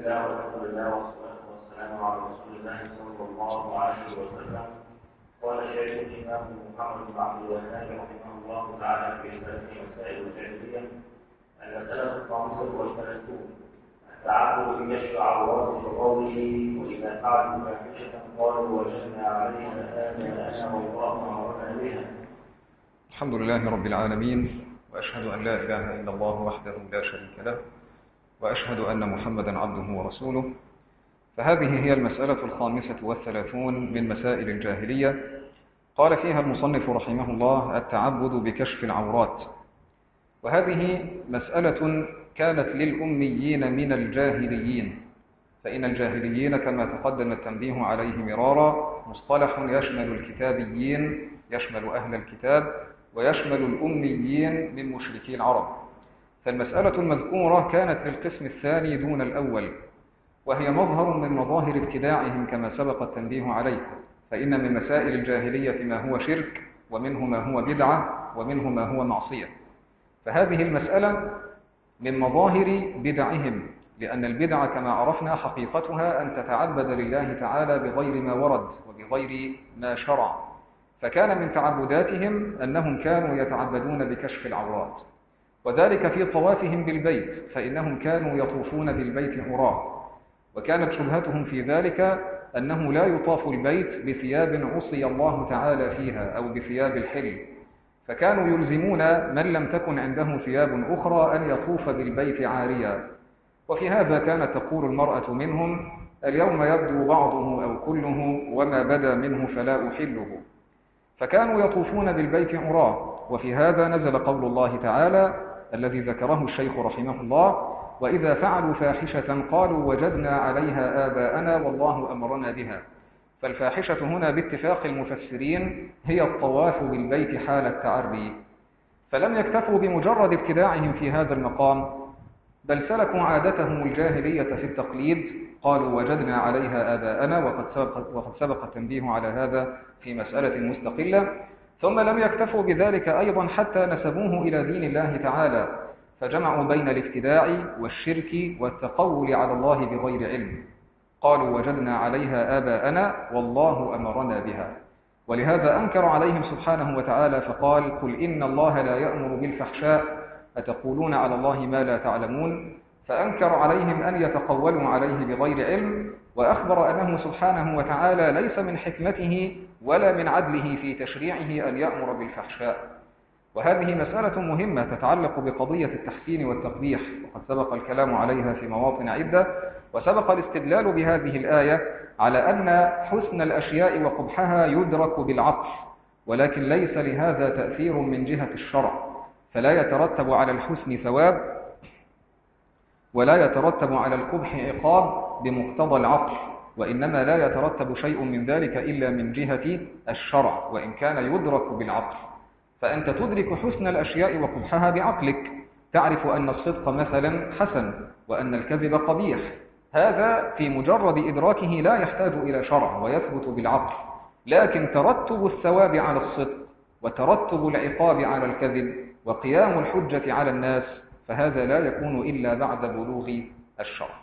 الله والحمد لله والصلاة والسلام على رسول الله صلى الله عليه وسلم. قال شيخ الإمام محمد بن عبد الوهاب رحمه الله تعالى في رسالته مسائل الجاهلية المسألة 35 التعبد بكشف عورات بقوله وإذا فعلوا فاحشة قالوا وجدنا عليها آباءنا والله أمرنا بها. الحمد لله رب العالمين، وأشهد أن لا إله إلا الله وحده لا شريك له، وأشهد أن محمدا عبده ورسوله. فهذه هي المسألة 35 من مسائل الجاهلية، قال فيها المصنف رحمه الله التعبد بكشف العورات. وهذه مسألة كانت للأميين من الجاهليين، فإن الجاهليين كما تقدم التنبيه عليه مرارا مصطلح يشمل الكتابيين، يشمل أهل الكتاب، ويشمل الأميين من مشركي العرب. فالمسألة المذكورة كانت للقسم الثاني دون الأول، وهي مظهر من مظاهر ابتداعهم كما سبق التنبيه عليه، فإن من مسائل الجاهلية ما هو شرك، ومنه ما هو بدعة، ومنه ما هو معصية. فهذه المسألة من مظاهر بدعهم، لأن البدعة كما عرفنا حقيقتها أن تتعبد لله تعالى بغير ما ورد وبغير ما شرع. فكان من تعبداتهم أنهم كانوا يتعبدون بكشف العورات، وذلك في طوافهم بالبيت، فإنهم كانوا يطوفون بالبيت عراة، وكانت شبهتهم في ذلك أنه لا يطاف البيت بثياب عصي الله تعالى فيها أو بثياب الحل، فكانوا يلزمون من لم تكن عنده ثياب أخرى أن يطوف بالبيت عاريا. وفي هذا كانت تقول المرأة منهم اليوم يبدو بعضه أو كله وما بدا منه فلا أحله. فكانوا يطوفون بالبيت عراة. وفي هذا نزل قول الله تعالى الذي ذكره الشيخ رحمه الله وإذا فعلوا فاحشة قالوا وجدنا عليها آباءنا والله أمرنا بها. فالفاحشة هنا باتفاق المفسرين هي الطواف بالبيت حال التعري. فلم يكتفوا بمجرد ابتداعهم في هذا المقام، بل سلكوا عادتهم الجاهلية في التقليد، قالوا وجدنا عليها آباءنا، وقد سبق التنبيه على هذا في مسألة مستقلة. ثم لم يكتفوا بذلك أيضا حتى نسبوه إلى دين الله تعالى، فجمعوا بين الابتداع والشرك والتقول على الله بغير علم، قالوا وجدنا عليها آباءنا والله أمرنا بها. ولهذا أنكر عليهم سبحانه وتعالى فقال قل إن الله لا يأمر بالفحشاء أتقولون على الله ما لا تعلمون. فأنكر عليهم أن يتقولوا عليه بغير علم، وأخبر أنه سبحانه وتعالى ليس من حكمته ولا من عدله في تشريعه أن يأمر بالفحشاء. وهذه مسألة مهمة تتعلق بقضية التحسين والتقبيح، وقد سبق الكلام عليها في مواطن عدة، وسبق الاستدلال بهذه الآية على أن حسن الأشياء وقبحها يدرك بالعقل، ولكن ليس لهذا تأثير من جهة الشرع، فلا يترتب على الحسن ثواب ولا يترتب على القبح عقاب بمقتضى العقل، وإنما لا يترتب شيء من ذلك إلا من جهة الشرع، وإن كان يدرك بالعقل. فأنت تدرك حسن الأشياء وقبحها بعقلك، تعرف أن الصدق مثلا حسن وأن الكذب قبيح، هذا في مجرد إدراكه لا يحتاج إلى شرع ويثبت بالعقل. لكن ترتب الثواب على الصدق وترتب العقاب على الكذب وقيام الحجة على الناس، فهذا لا يكون إلا بعد بلوغ الشرع.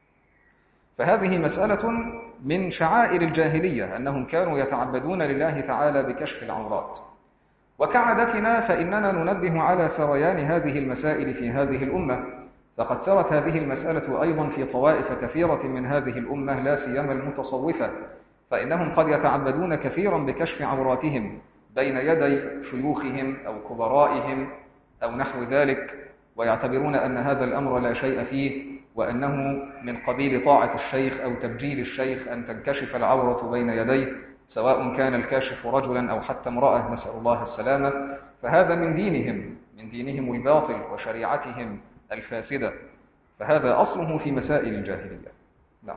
فهذه مسألة من شعائر الجاهلية أنهم كانوا يتعبدون لله تعالى بكشف العورات. وكعادتنا فإننا ننبه على سريان هذه المسائل في هذه الأمة، فقد سرت هذه المسألة أيضا في طوائف كثيرة من هذه الأمة، لا سيما المتصوفة، فإنهم قد يتعبدون كثيرا بكشف عوراتهم بين يدي شيوخهم أو كبرائهم أو نحو ذلك، ويعتبرون أن هذا الأمر لا شيء فيه، وأنه من قبيل طاعة الشيخ أو تبجيل الشيخ أن تنكشف العورة بين يديه، سواء كان الكاشف رجلا أو حتى امرأة، نسأل الله السلامة. فهذا من دينهم الباطل وشريعتهم الفاسدة، فهذا أصله في مسائل الجاهلية. نعم.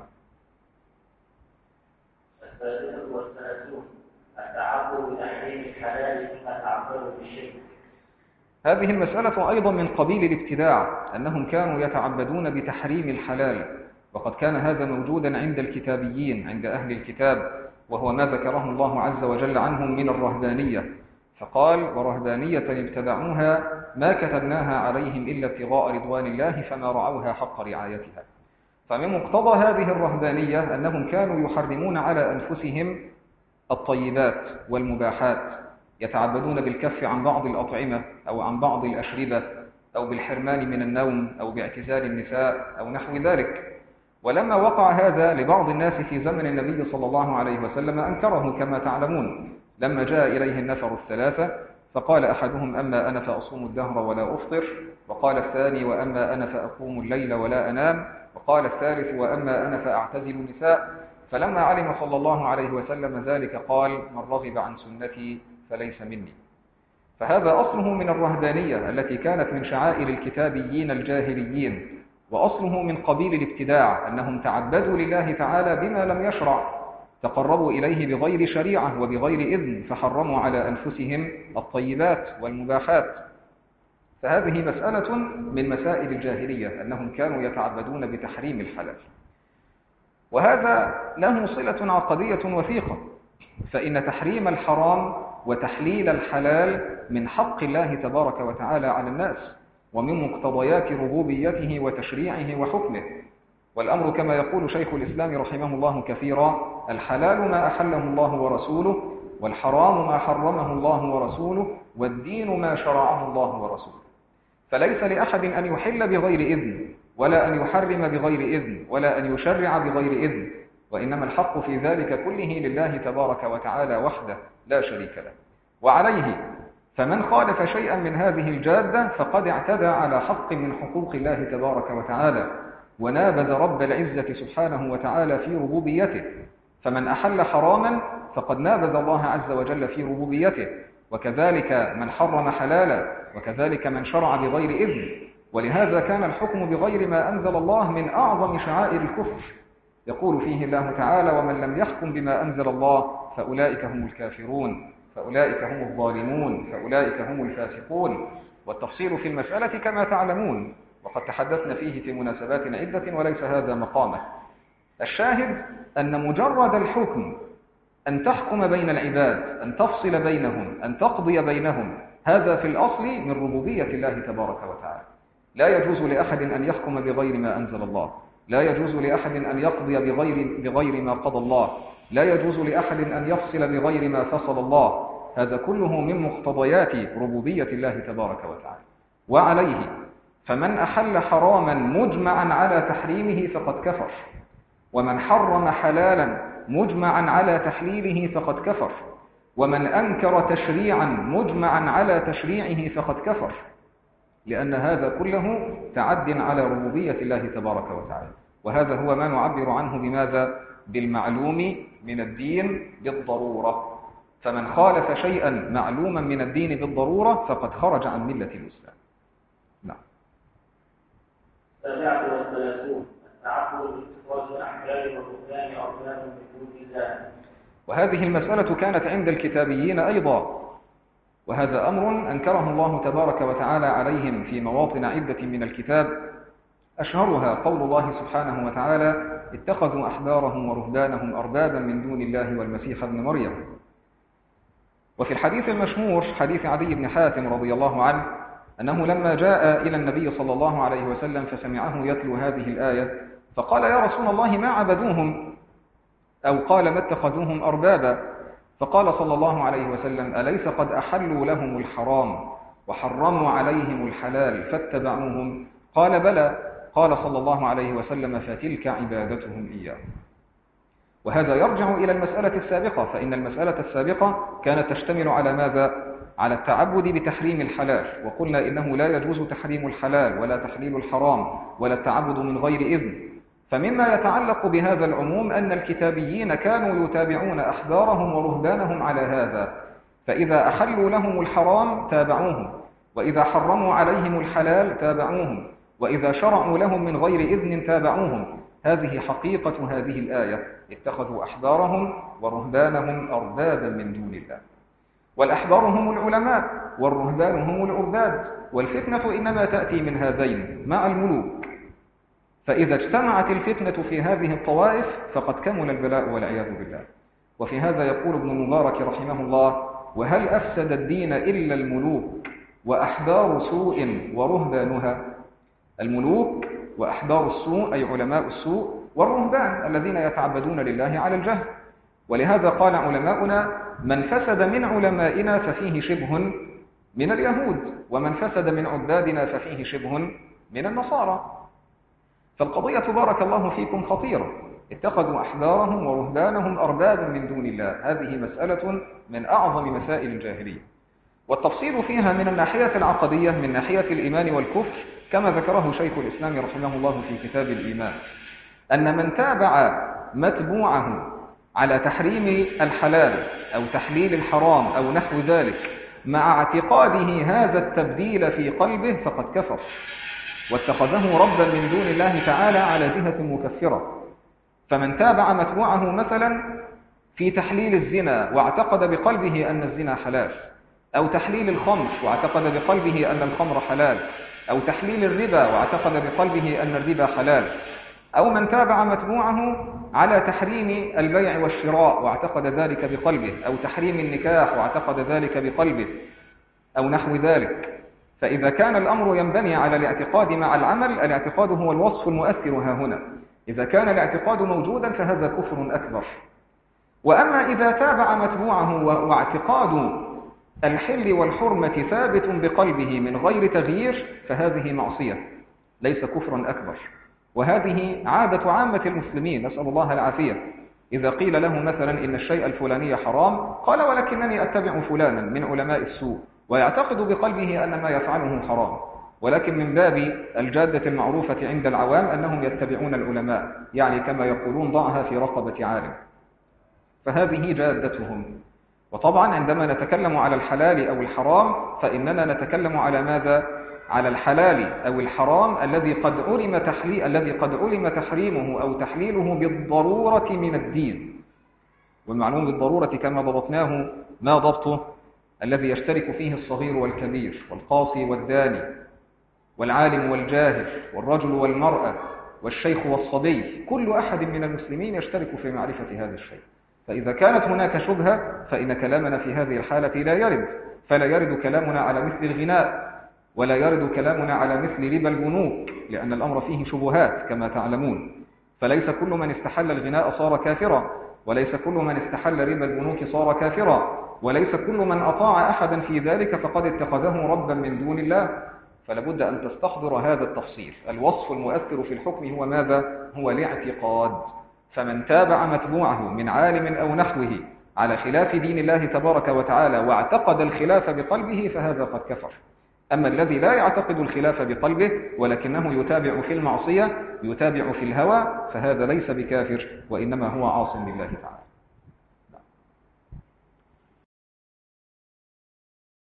الثالثة والثلاثون التعبد بتحريم الحلال ثم تعبدوا بالشرك. هذه المسألة أيضا من قبيل الابتداع، أنهم كانوا يتعبدون بتحريم الحلال، وقد كان هذا موجودا عند الكتابيين، عند أهل الكتاب، وهو ما ذكره الله عز وجل عنهم من الرهبانية، فقال ورهبانية ابتدعوها ما كتبناها عليهم إلا ابتغاء رضوان الله فما رعوها حق رعايتها. فمن مقتضى هذه الرهبانية أنهم كانوا يحرمون على أنفسهم الطيبات والمباحات، يتعبدون بالكف عن بعض الأطعمة أو عن بعض الأشربة أو بالحرمان من النوم أو باعتزال النساء أو نحو ذلك. ولما وقع هذا لبعض الناس في زمن النبي صلى الله عليه وسلم أنكره كما تعلمون، لما جاء إليه النفر الثلاثة فقال أحدهم: أما أنا فأصوم الدهر ولا أفطر، وقال الثاني: وأما أنا فأقوم الليل ولا أنام، وقال الثالث: وأما أنا فأعتزل النساء. فلما علم صلى الله عليه وسلم ذلك قال: من رغب عن سنتي فليس مني. فهذا أصله من الرهبانية التي كانت من شعائر الكتابيين الجاهليين، وأصله من قبيل الابتداع، أنهم تعبدوا لله تعالى بما لم يشرع، تقربوا إليه بغير شريعة وبغير إذن، فحرموا على أنفسهم الطيبات والمباحات. فهذه مسألة من مسائل الجاهلية، أنهم كانوا يتعبدون بتحريم الحلال، وهذا له صلة عقدية وثيقة، فإن تحريم الحرام وتحليل الحلال من حق الله تبارك وتعالى على الناس، ومن مقتضيات ربوبيته وتشريعه وحكمه. والأمر كما يقول شيخ الإسلام رحمه الله كثيرا: الحلال ما أحله الله ورسوله، والحرام ما حرمه الله ورسوله، والدين ما شرعه الله ورسوله. فليس لأحد أن يحل بغير إذن، ولا أن يحرم بغير إذن، ولا أن يشرع بغير إذن، وإنما الحق في ذلك كله لله تبارك وتعالى وحده لا شريك له. وعليه فمن خالف شيئا من هذه الجادة فقد اعتدى على حق من حقوق الله تبارك وتعالى، ونابذ رب العزة سبحانه وتعالى في ربوبيته. فمن أحل حراما فقد نابذ الله عز وجل في ربوبيته، وكذلك من حرم حلالا، وكذلك من شرع بغير إذن. ولهذا كان الحكم بغير ما أنزل الله من أعظم شعائر الكفر. يقول فيه الله تعالى: ومن لم يحكم بما أنزل الله فأولئك هم الكافرون، فأولئك هم الظالمون، فأولئك هم الفاسقون. والتفصيل في المسألة كما تعلمون، وقد تحدثنا فيه في مناسبات عدة وليس هذا مقامه. الشاهد أن مجرد الحكم، أن تحكم بين العباد، أن تفصل بينهم، أن تقضي بينهم، هذا في الأصل من ربوبية الله تبارك وتعالى. لا يجوز لأحد أن يحكم بغير ما أنزل الله، لا يجوز لأحد أن يقضي بغير ما قضى الله، لا يجوز لأحد أن يفصل بغير ما فصل الله. هذا كله من مقتضيات ربوبية الله تبارك وتعالى. وعليه فمن أحل حراما مجمعا على تحريمه فقد كفر، ومن حرم حلالا مجمعا على تحليله فقد كفر، ومن أنكر تشريعا مجمعا على تشريعه فقد كفر، لأن هذا كله تعد على ربوبية الله تبارك وتعالى. وهذا هو ما نعبر عنه بماذا؟ بالمعلوم من الدين بالضرورة. فمن خالف شيئا معلوما من الدين بالضرورة فقد خرج عن ملة الإسلام. نعم. 37 التعبد باستخراج الأحلال والبطلان أركان من وجود الله. وهذه المسألة كانت عند الكتابيين أيضا، وهذا أمر أنكره الله تبارك وتعالى عليهم في مواطن عدة من الكتاب، أشهرها قول الله سبحانه وتعالى: اتخذوا أحبارهم ورهبانهم أربابا من دون الله والمسيح ابن مريم. وفي الحديث المشهور حديث عدي بن حاتم رضي الله عنه أنه لما جاء إلى النبي صلى الله عليه وسلم فسمعه يتلو هذه الآية فقال: يا رسول الله ما عبدوهم، أو قال: ما اتخذوهم أربابا. فقال صلى الله عليه وسلم: أليس قد أحلوا لهم الحرام وحرموا عليهم الحلال فاتبعوهم؟ قال: بلى. قال صلى الله عليه وسلم: فتلك عبادتهم إياه. وهذا يرجع إلى المسألة السابقة، فإن المسألة السابقة كانت تشتمل على ماذا؟ على التعبد بتحريم الحلال، وقلنا إنه لا يجوز تحريم الحلال ولا تحليل الحرام ولا التعبد من غير إذن. فمما يتعلق بهذا العموم أن الكتابيين كانوا يتابعون أحبارهم ورهبانهم على هذا، فإذا أحلوا لهم الحرام تابعوهم، وإذا حرموا عليهم الحلال تابعوهم، وإذا شرعوا لهم من غير إذن تابعوهم. هذه حقيقة هذه الآية: اتخذوا أحبارهم ورهبانهم أربابا من دون الله. والأحبار هم العلماء، والرهبان هم العباد، والفتنة إنما تأتي من هذين مع الملوك. فإذا اجتمعت الفتنة في هذه الطوائف فقد كمل البلاء والعياذ بالله. وفي هذا يقول ابن المبارك رحمه الله: وهل أفسد الدين إلا الملوك وأحبار سوء ورهبانها؟ الملوك وأحبار السوء أي علماء السوء، والرهبان الذين يتعبدون لله على الجهل. ولهذا قال علماؤنا: من فسد من علمائنا ففيه شبه من اليهود، ومن فسد من عبادنا ففيه شبه من النصارى. فالقضية بارك الله فيكم خطيرة، اتخذوا أحبارهم ورهبانهم أربابا من دون الله. هذه مسألة من أعظم مسائل الجاهلية، والتفصيل فيها من الناحية العقدية من ناحية الإيمان والكفر كما ذكره شيخ الإسلام رحمه الله في كتاب الإيمان، أن من تابع متبوعه على تحريم الحلال أو تحليل الحرام أو نحو ذلك مع اعتقاده هذا التبديل في قلبه فقد كفر، واتخذه ربا من دون الله تعالى على جهة مكفرة. فمن تابع متبوعه مثلا في تحليل الزنا واعتقد بقلبه أن الزنا حلال، أو تحليل الخمر واعتقد بقلبه أن الخمر حلال، أو تحليل الربا واعتقد بقلبه أن الربا حلال، أو من تابع متبوعه على تحريم البيع والشراء واعتقد ذلك بقلبه، أو تحريم النكاح واعتقد ذلك بقلبه، أو نحو ذلك. فإذا كان الأمر ينبني على الاعتقاد مع العمل، الاعتقاد هو الوصف المؤثر ها هنا. إذا كان الاعتقاد موجودا فهذا كفر أكبر. وأما إذا تابع متبوعه واعتقاد الحل والحرمة ثابت بقلبه من غير تغيير فهذه معصية، ليس كفرا أكبر. وهذه عادة عامة المسلمين، نسأل الله العافية. إذا قيل له مثلا إن الشيء الفلاني حرام قال: ولكنني أتبع فلانا من علماء السوء، ويعتقد بقلبه أن ما يفعله حرام، ولكن من باب الجادة المعروفة عند العوام أنهم يتبعون العلماء، يعني كما يقولون: ضعها في رقبة عالم. فهذه جادتهم. وطبعا عندما نتكلم على الحلال أو الحرام فإننا نتكلم على ماذا؟ على الحلال أو الحرام الذي قد علم تحريمه أو تحليله بالضرورة من الدين. والمعلوم بالضرورة كما ضبطناه ما ضبطه؟ الذي يشترك فيه الصغير والكبير، والقاصي والداني، والعالم والجاهل، والرجل والمرأة، والشيخ والصبي. كل أحد من المسلمين يشترك في معرفة هذا الشيء. فإذا كانت هناك شبهة فإن كلامنا في هذه الحالة لا يرد. فلا يرد كلامنا على مثل الغناء، ولا يرد كلامنا على مثل ربا البنوك، لأن الأمر فيه شبهات كما تعلمون. فليس كل من استحل الغناء صار كافرا، وليس كل من استحل ربا البنوك صار كافرا، وليس كل من أطاع أحدا في ذلك فقد اتخذه ربا من دون الله. فلابد أن تستحضر هذا التفصيل. الوصف المؤثر في الحكم هو ماذا؟ هو الاعتقاد. فمن تابع متبوعه من عالم أو نحوه على خلاف دين الله تبارك وتعالى واعتقد الخلاف بقلبه فهذا قد كفر. أما الذي لا يعتقد الخلاف بقلبه ولكنه يتابع في المعصية، يتابع في الهوى، فهذا ليس بكافر، وإنما هو عاص لله تعالى.